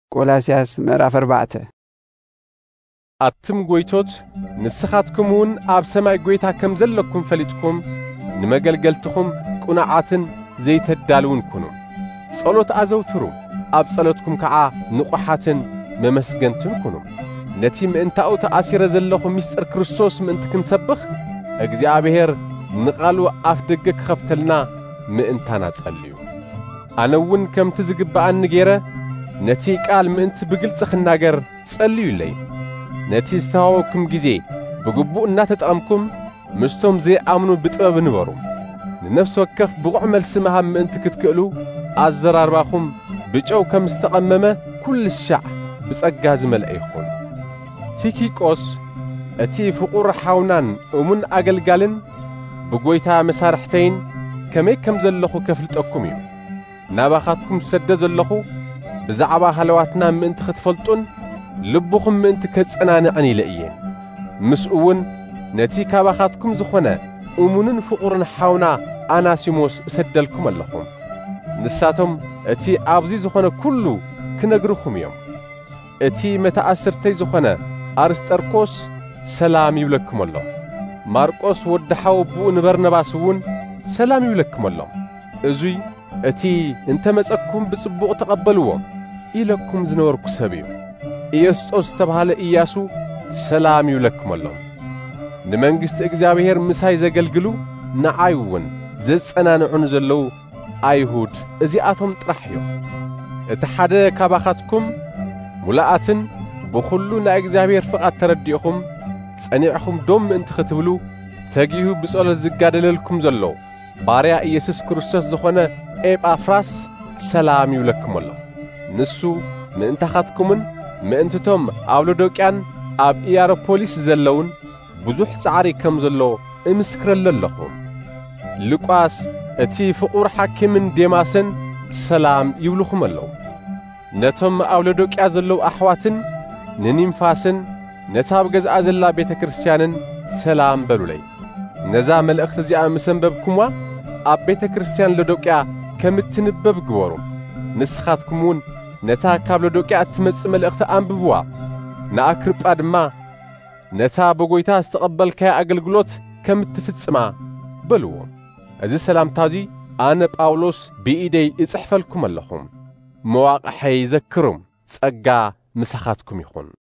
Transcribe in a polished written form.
ቆላስያስ ምዕራፍ 4 አትም ጎይቶት ንስኻትኩምውን ኣብ ሰማይ ጎይታ ከም ዘለኩም ፈሊጥኩም ንመገልገልትኩም ቁናዓትን ዘይተዳልውን ኩኑ ጸሎት አዘውትሩ ኣብ ጸሎትኩም ከዓ ንቁሓትን መመስገንትን ኩኑ ነቲ ምእንታኡ ተኣሲረ ዘለኹም ምስጢር ክርስቶስ ምእንቲ ክንሰብኽ እግዚአብሔር ንቓሉ ኣፍ ደገ ክኸፍተልና ምእንታና ጸልዩ ኣነውን ከምቲ ዝግባኣኒ ገይረ ነቲ ቃል ምእንቲ ብግልጽ ክናገር ጸልዩለይ ነቲ ዝተዋወኩም ጊዜ ብግቡእ እናተጠቐምኩም ምስቶም ዘይኣምኑ ብጥበብ ንበሩ ንነፍስ ወከፍ ብቑዕ መልሲ መሃብ ምእንቲ ክትክእሉ ኣዘራርባኹም ብጨው ከም ዝተቐመመ ኩሉ ሻዕ ብጸጋ ዝመልአ ይኹን ቲኪቆስ እቲ ፍቑር ሓውናን እሙን ኣገልጋልን ብጎይታ መሳርሕተይን ከመይ ከም ዘለኹ ከፍልጠኩም እዩ ናባኻትኩም ሰደ ዘለኹ ብዛዕባ ሃለዋትና ምእንቲ ክትፈልጡን ልብኹም ምእንቲ ከጸናንዕን ኢለ እየ ምስኡውን ነቲ ካባኻትኩም ዝኾነ እሙንን ፍቑርን ሓውና ኣናሲሞስ እሰደልኩም ኣለኹም ንሳቶም እቲ ኣብዚ ዝኾነ ኩሉ ክነግርኹም እዮም እቲ መተኣስርተይ ዝኾነ ኣርስጠርኮስ ሰላም ይብለኩም ኣሎ ማርቆስ ወድሓው ብኡ ንበርነባስ እውን ሰላም ይብለኩም ኣሎ እዙይ እቲ እንተመጸኩም ብጽቡቕ ተቐበልዎ ኢለኩም ዝነበርኩ ሰብ እዩ ኢየሱስ ዝተባሃለ ኢያሱ ሰላም ይብለኩም ኣሎ ንመንግሥቲ እግዚአብሔር ምሳይ ዘገልግሉ ንዓይውን ዘጸናንዑን ዘለዉ ኣይሁድ እዚኣቶም ጥራሕ እዮም እቲ ሓደ ካባኻትኩም ሙላኣትን ብኹሉ ናይ እግዚአብሔር ፍቓድ ተረዲእኹም ጸኒዕኹም ዶም ምእንቲ ክትብሉ ተጊሁ ብጸሎት ዝጋደለልኩም ዘሎ ባርያ ኢየሱስ ክርስቶስ ዝኾነ ኤጳፍራስ ሰላም ይብለኩም ኣሎ ንሱ ምእንታኻትኩምን ምእንትቶም ኣብ ሎዶቅያን ኣብ ኢያሮፖሊስ ዘለውን ብዙሕ ጻዕሪ ከም ዘሎ እምስክረለ ኣለኹ ሉቃስ እቲ ፍቑር ሓኪምን ዴማስን ሰላም ይብልኹም ኣለዉ ነቶም ኣብ ሎዶቅያ ዘለዉ ኣሕዋትን ንኒምፋስን ነታ ኣብ ገዝኣ ዘላ ቤተ ክርስቲያንን ሰላም በሉለይ ነዛ መልእኽቲ እዚኣ ምስ አንበብኩምዋ ኣብ ቤተ ክርስቲያን ሎዶቅያ ከም እትንበብ ግበሩ ንስኻትኩም እውን ነታ ካብ ሎዶቅያ እትመጽእ መልእኽቲ አንብብዋ ንኣክርጳ ድማ ነታ ብጎይታ ዝተቐበልካያ ኣገልግሎት ከም እትፍጽማ በልዎ እዚ ሰላምታ እዚ ኣነ ጳውሎስ ብኢደይ እጽሕፈልኩም ኣለኹም መዋቕሐይ ዘክሩም ጸጋ ምሳኻትኩም ይኹን